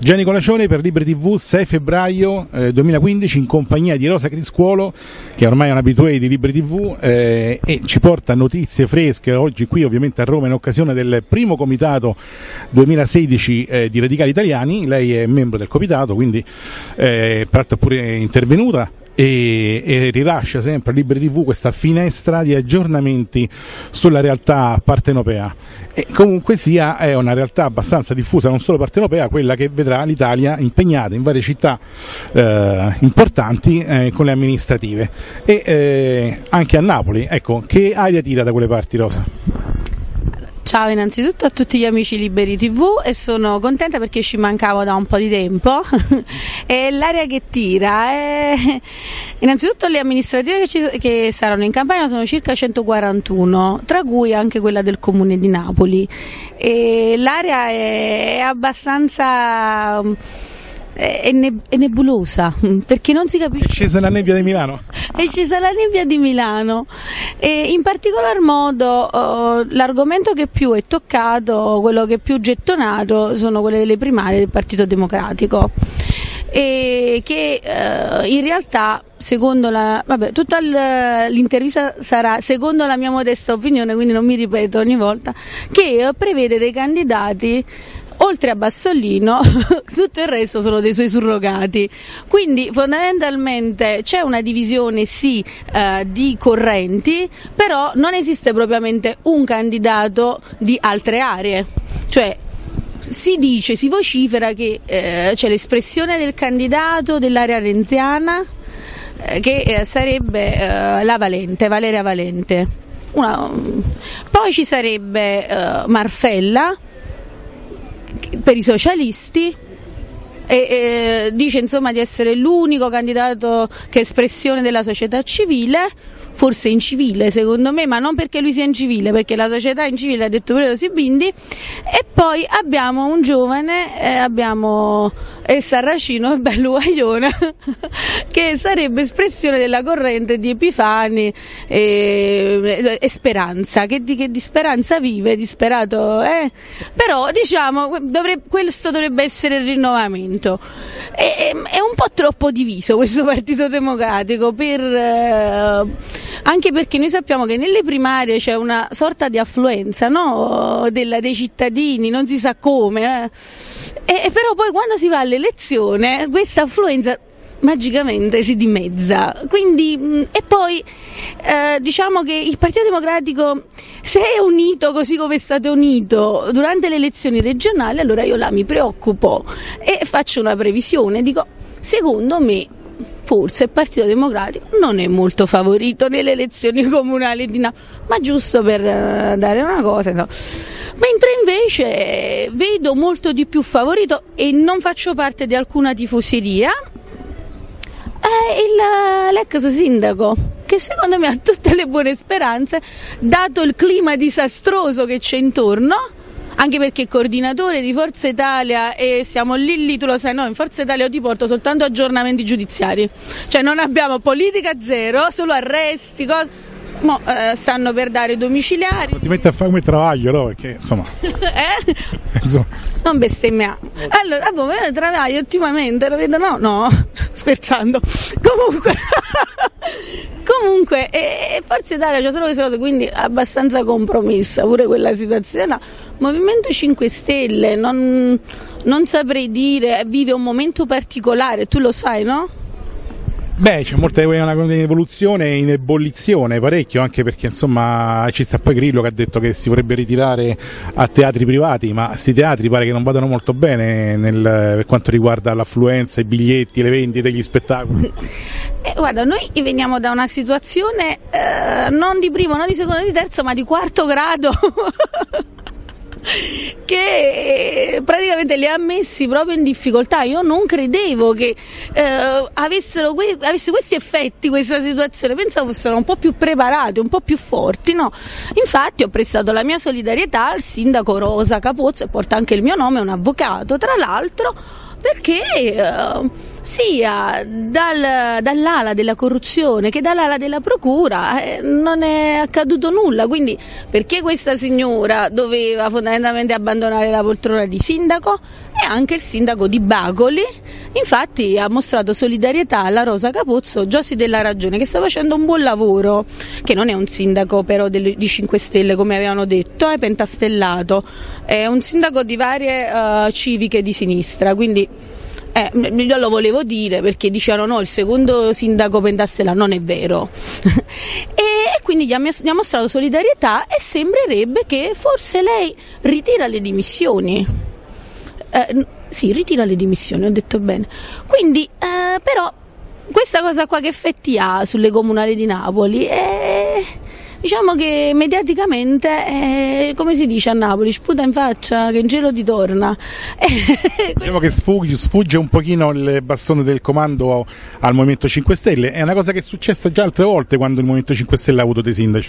Gianni Colacione per Liberi TV, 6 febbraio 2015, in compagnia di Rosa Criscuolo, che ormai è un abitué di Liberi TV, e ci porta notizie fresche oggi qui ovviamente a Roma in occasione del primo comitato 2016 di Radicali Italiani. Lei è membro del comitato, quindi peraltro è pure intervenuta e rilascia sempre a Liberi TV questa finestra di aggiornamenti sulla realtà partenopea. E comunque sia, è una realtà abbastanza diffusa, non solo partenopea, quella che vedrà l'Italia impegnata in varie città importanti con le amministrative e anche a Napoli. Ecco, che aria tira da quelle parti, Rosa? Ciao innanzitutto a tutti gli amici Liberi TV, e sono contenta perché ci mancavo da un po' di tempo e l'aria che tira è... Innanzitutto le amministrative che saranno in campagna sono circa 141, tra cui anche quella del comune di Napoli, e l'aria è abbastanza... È nebulosa, perché non si capisce. È scesa la nebbia di Milano? È scesa la nebbia di Milano, e in particolar modo l'argomento che più è toccato, quello che è più gettonato, sono quelle delle primarie del Partito Democratico, e che in realtà secondo tutta l'intervista sarà secondo la mia modesta opinione, quindi non mi ripeto ogni volta, che prevede dei candidati. Oltre a Bassolino, tutto il resto sono dei suoi surrogati. Quindi fondamentalmente c'è una divisione di correnti, però non esiste propriamente un candidato di altre aree. Cioè si vocifera che c'è l'espressione del candidato dell'area renziana che sarebbe Valeria Valente. Poi ci sarebbe Marfella per i socialisti, e dice insomma di essere l'unico candidato che è espressione della società civile, forse incivile secondo me, ma non perché lui sia incivile, perché la società incivile, ha detto pure Rosy Bindi. E poi abbiamo un giovane, abbiamo Sarracino e Bello Guaglione che sarebbe espressione della corrente di Epifani e Speranza, che di speranza vive, disperato però diciamo questo dovrebbe essere il rinnovamento. È un po' troppo diviso questo Partito Democratico, anche perché noi sappiamo che nelle primarie c'è una sorta di affluenza, no? dei cittadini, non si sa come, però poi quando si va all'elezione questa affluenza magicamente si dimezza. Quindi, e poi diciamo che il Partito Democratico, se è unito così come è stato unito durante le elezioni regionali, allora io là mi preoccupo e faccio una previsione, dico, secondo me forse il Partito Democratico non è molto favorito nelle elezioni comunali di Napoli, ma giusto per dare una cosa, no. Mentre invece vedo molto di più favorito, e non faccio parte di alcuna tifoseria, l'ex sindaco, che secondo me ha tutte le buone speranze, dato il clima disastroso che c'è intorno, anche perché è coordinatore di Forza Italia e siamo lì, tu lo sai, no, in Forza Italia io ti porto soltanto aggiornamenti giudiziari, cioè non abbiamo politica zero, solo arresti, cose. Stanno per dare domiciliari. Ti metti a fare come travaglio, no? Perché insomma. Insomma. Non bestemmiamo. Allora, come travaglio ultimamente, lo vedo, no, scherzando. Comunque, Forza Italia c'è solo queste cose, quindi abbastanza compromessa pure quella situazione. No. Movimento 5 Stelle, non saprei dire, vive un momento particolare, tu lo sai, no? Beh, c'è una evoluzione in ebollizione parecchio, anche perché insomma ci sta poi Grillo che ha detto che si vorrebbe ritirare a teatri privati, ma questi teatri pare che non vadano molto bene per quanto riguarda l'affluenza, i biglietti, le vendite, gli spettacoli. Guarda, noi veniamo da una situazione non di primo, non di secondo, di terzo, ma di quarto grado che praticamente li ha messi proprio in difficoltà. Io non credevo che avesse questi effetti questa situazione, pensavo fossero un po' più preparati, un po' più forti, no? Infatti ho prestato la mia solidarietà al sindaco Rosa Capozzo, e porta anche il mio nome, è un avvocato tra l'altro, perché sia dall'ala della corruzione che dall'ala della procura non è accaduto nulla, quindi perché questa signora doveva fondamentalmente abbandonare la poltrona di sindaco? E anche il sindaco di Bacoli infatti ha mostrato solidarietà alla Rosa Capozzo, già si della ragione, che sta facendo un buon lavoro, che non è un sindaco però di 5 Stelle come avevano detto, è pentastellato, è un sindaco di varie civiche di sinistra, quindi io lo volevo dire perché dicevano no, il secondo sindaco pentastellato, non è vero. E quindi gli ha mostrato solidarietà e sembrerebbe che forse lei ritira le dimissioni. Sì, ritira le dimissioni, ho detto bene. Quindi, però, questa cosa qua che effetti ha sulle comunali di Napoli? Diciamo che mediaticamente, come si dice a Napoli, sputa in faccia che in gelo ti torna. Diciamo che sfugge un pochino il bastone del comando al Movimento 5 Stelle. È una cosa che è successa già altre volte quando il Movimento 5 Stelle ha avuto dei sindaci.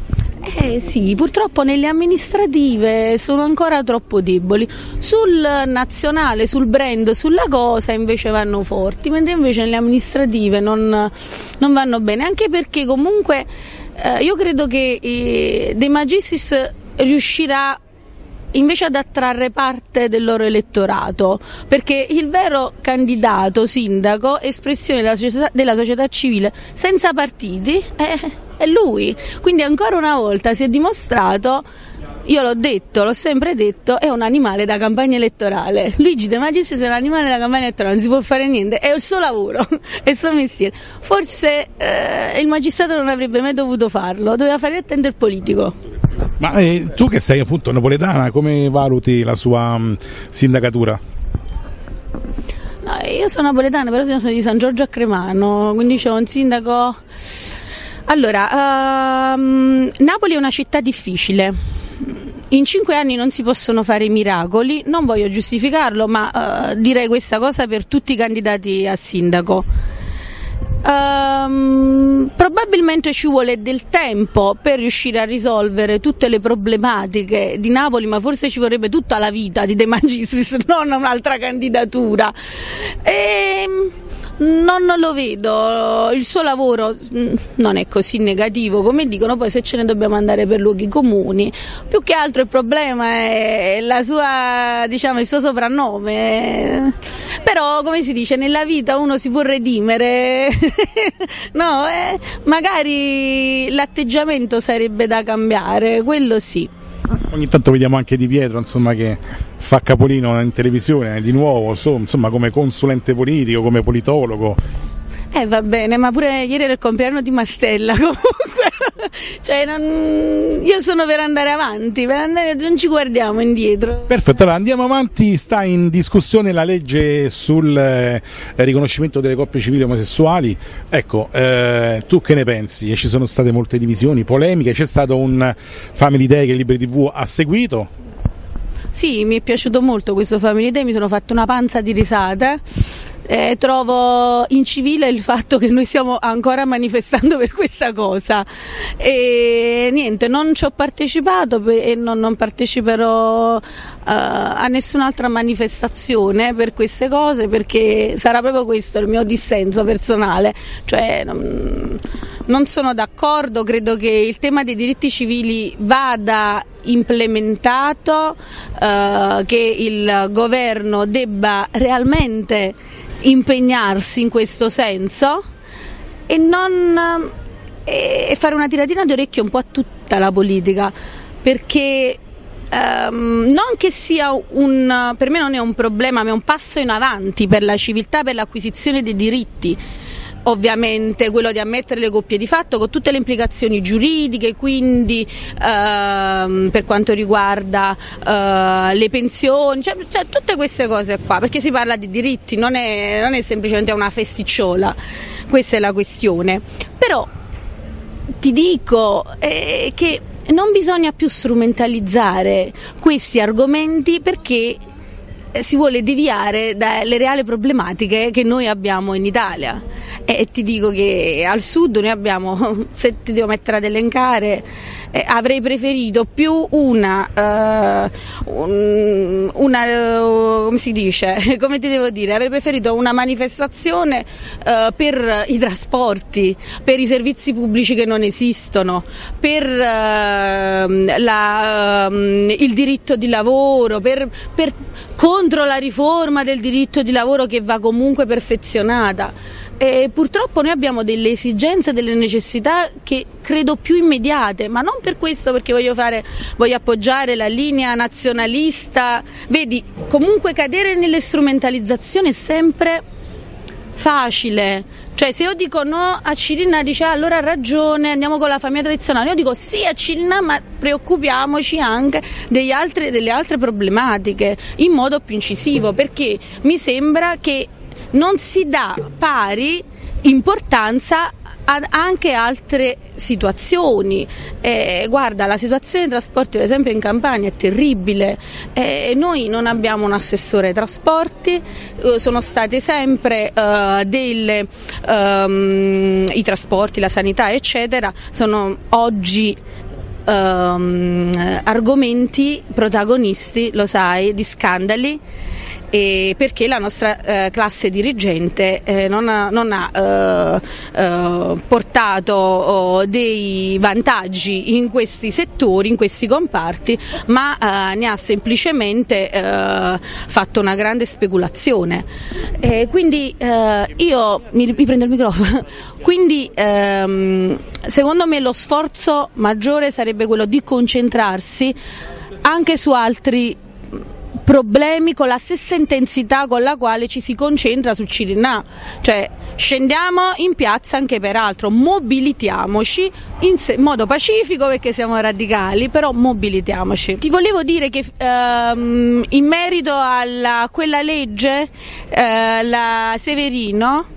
Sì, purtroppo nelle amministrative sono ancora troppo deboli, sul nazionale, sul brand, sulla cosa invece vanno forti, mentre invece nelle amministrative non vanno bene, anche perché comunque io credo che De Magistris riuscirà invece ad attrarre parte del loro elettorato, perché il vero candidato sindaco, espressione della società civile senza partiti, è lui. Quindi ancora una volta si è dimostrato, io l'ho detto, l'ho sempre detto, è un animale da campagna elettorale. Luigi De Magistris è un animale da campagna elettorale, non si può fare niente, è il suo lavoro, è il suo mestiere. Forse il magistrato non avrebbe mai dovuto farlo, doveva fare attento il politico. Ma tu che sei appunto napoletana, come valuti la sua sindacatura? No, io sono napoletana, però sono di San Giorgio a Cremano, quindi c'è un sindaco. Allora, Napoli è una città difficile. In 5 anni non si possono fare miracoli, non voglio giustificarlo, ma direi questa cosa per tutti i candidati a sindaco. Probabilmente ci vuole del tempo per riuscire a risolvere tutte le problematiche di Napoli, ma forse ci vorrebbe tutta la vita di De Magistris, non un'altra candidatura. Non lo vedo, il suo lavoro non è così negativo come dicono, poi se ce ne dobbiamo andare per luoghi comuni, più che altro il problema è la sua, diciamo, il suo soprannome, però come si dice, nella vita uno si può redimere, no, magari l'atteggiamento sarebbe da cambiare, quello sì. Ogni tanto vediamo anche Di Pietro, insomma, che fa capolino in televisione di nuovo, insomma, come consulente politico, come politologo. Va bene, ma pure ieri era il compleanno di Mastella, comunque, cioè io sono per andare avanti, non ci guardiamo indietro. Perfetto, allora andiamo avanti, sta in discussione la legge sul riconoscimento delle coppie civili omosessuali. Ecco, tu che ne pensi? Ci sono state molte divisioni, polemiche, c'è stato un Family Day che Liberi TV ha seguito? Sì, mi è piaciuto molto questo Family Day, mi sono fatto una panza di risate. Trovo incivile il fatto che noi stiamo ancora manifestando per questa cosa e niente, non ci ho partecipato e non parteciperò a nessun'altra manifestazione per queste cose, perché sarà proprio questo il mio dissenso personale, cioè non sono d'accordo, credo che il tema dei diritti civili vada implementato, che il governo debba realmente impegnarsi in questo senso e fare una tiratina d'orecchio un po' a tutta la politica, perché non che sia per me non è un problema, ma è un passo in avanti per la civiltà, per l'acquisizione dei diritti. Ovviamente quello di ammettere le coppie di fatto con tutte le implicazioni giuridiche, quindi per quanto riguarda le pensioni, cioè tutte queste cose qua, perché si parla di diritti, non è semplicemente una festicciola, questa è la questione. Però ti dico che non bisogna più strumentalizzare questi argomenti, perché si vuole deviare dalle reali problematiche che noi abbiamo in Italia. E ti dico che al sud noi abbiamo, se ti devo mettere ad elencare, avrei preferito più come si dice, come ti devo dire, avrei preferito una manifestazione per i trasporti, per i servizi pubblici che non esistono, per il diritto di lavoro, contro la riforma del diritto di lavoro che va comunque perfezionata. E purtroppo noi abbiamo delle esigenze, delle necessità che credo più immediate, ma non per questo, perché voglio appoggiare la linea nazionalista. Vedi, comunque cadere nelle strumentalizzazioni è sempre facile. Cioè, se io dico no a Cirinna, dice allora ha ragione, andiamo con la famiglia tradizionale. Io dico sì a Cirinna, ma preoccupiamoci anche delle altre problematiche in modo più incisivo, perché mi sembra che non si dà pari importanza ad anche altre situazioni. Guarda, la situazione dei trasporti per esempio in Campania è terribile, noi non abbiamo un assessore ai trasporti, sono state sempre i trasporti, la sanità eccetera, sono oggi argomenti protagonisti, lo sai, di scandali. Perché la nostra classe dirigente non ha portato dei vantaggi in questi settori, in questi comparti, ma ne ha semplicemente fatto una grande speculazione. Quindi io mi prendo il microfono. Quindi secondo me lo sforzo maggiore sarebbe quello di concentrarsi anche su altri problemi con la stessa intensità con la quale ci si concentra sul Cirinà, cioè scendiamo in piazza anche per altro, mobilitiamoci in modo pacifico perché siamo radicali, però mobilitiamoci. Ti volevo dire che in merito a quella legge, la Severino,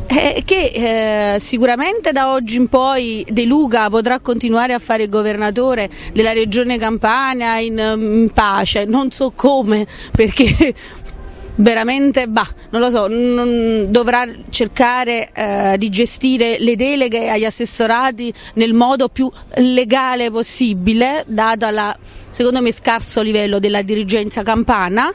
che sicuramente da oggi in poi De Luca potrà continuare a fare il governatore della regione Campania in pace, non so come, perché veramente non lo so, dovrà cercare di gestire le deleghe agli assessorati nel modo più legale possibile, dato secondo me scarso livello della dirigenza campana,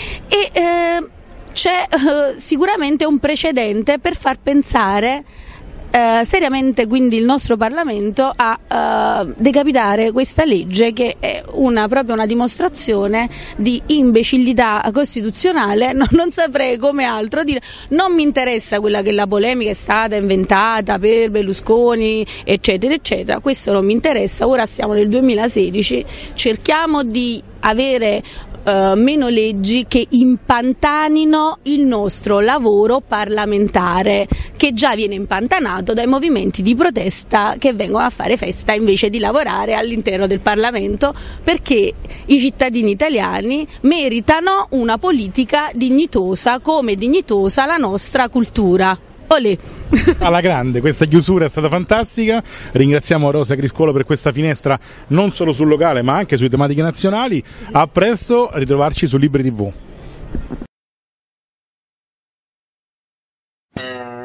e c'è sicuramente un precedente per far pensare seriamente quindi il nostro Parlamento a decapitare questa legge, che è proprio una dimostrazione di imbecillità costituzionale. Non saprei come altro dire. Non mi interessa quella che la polemica è stata inventata per Berlusconi eccetera eccetera, questo non mi interessa. Ora siamo nel 2016, cerchiamo di avere meno leggi che impantanino il nostro lavoro parlamentare, che già viene impantanato dai movimenti di protesta che vengono a fare festa invece di lavorare all'interno del Parlamento, perché i cittadini italiani meritano una politica dignitosa, come dignitosa la nostra cultura. Olè. Alla grande, questa chiusura è stata fantastica. Ringraziamo Rosa Criscuolo per questa finestra non solo sul locale ma anche sulle tematiche nazionali. A presto, a ritrovarci su Libri TV.